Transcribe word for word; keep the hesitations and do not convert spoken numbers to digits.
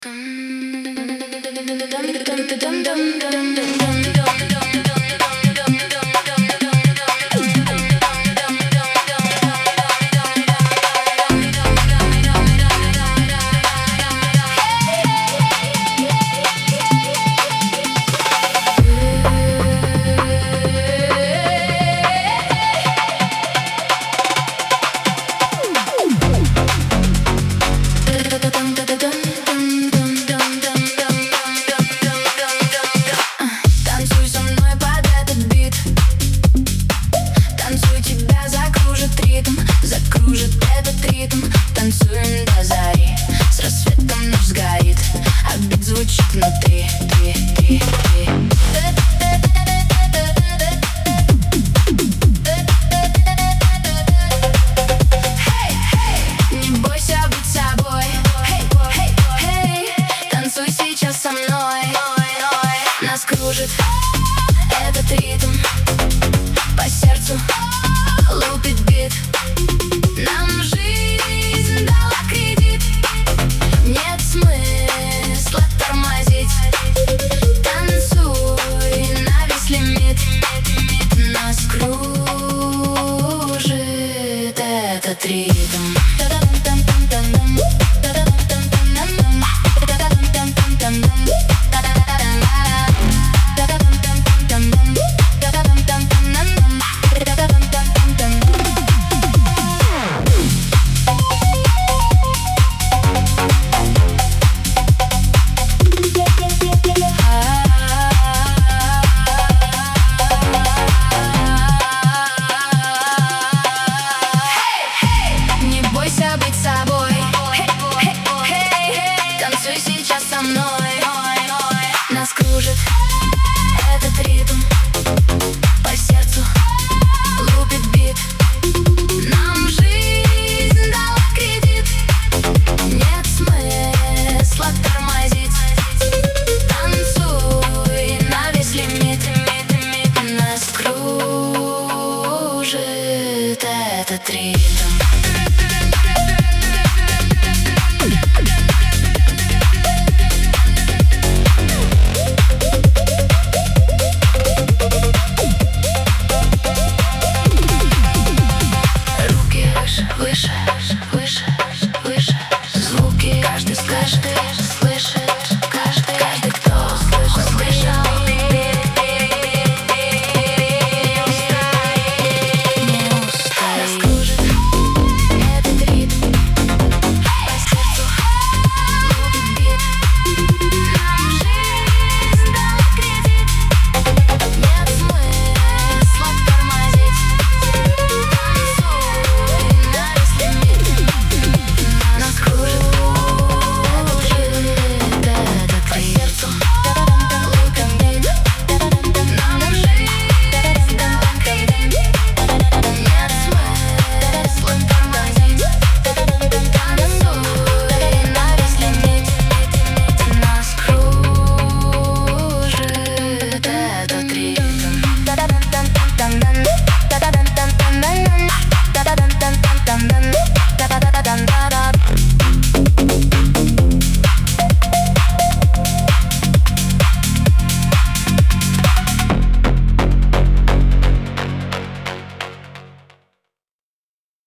Танцуй со мной под этот бит. Танцуй, тебя закружит ритм, закружит этот ритм. Танцуем до зари, с рассветом ночь сгорит, а бит звучит внутри. Три, три, три. Не бойся быть собой. Hey, hey, hey. Танцуй сейчас со мной. Нас кружит этот ритм, по сердцу лупит бит. Нам жизнь дала кредит, нет смысла тормозить. Танцуй на весь лимит, нас кружит этот ритм. Не бойся быть собой. Танцуй сейчас со мной. Нас кружит этот ритм.